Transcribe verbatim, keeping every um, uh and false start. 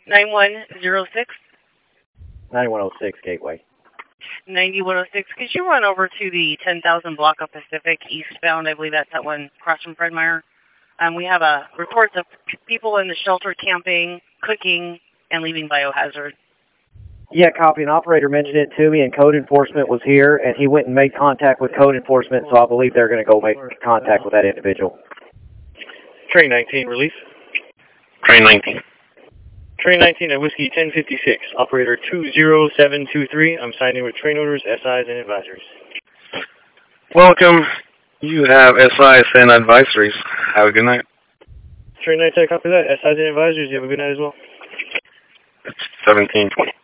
nine one zero six. ninety-one oh six Gateway. ninety-one oh six. Could you run over to the ten thousand block of Pacific eastbound? I believe that's that one across from Fred Meyer. Um, we have uh, reports of people in the shelter camping, cooking, and leaving biohazard. Yeah, copy. An operator mentioned it to me, and code enforcement was here, and he went and made contact with code enforcement, so I believe they're going to go make contact with that individual. Train nineteen, release. Train nineteen. Train nineteen at Whiskey ten fifty-six, operator two zero seven two three. I'm signing with train orders, S Is, and advisories. Welcome. You have S Is and advisories. Have a good night. Train nineteen, copy that. S Is and advisories, you have a good night as well. It's seventeen twenty.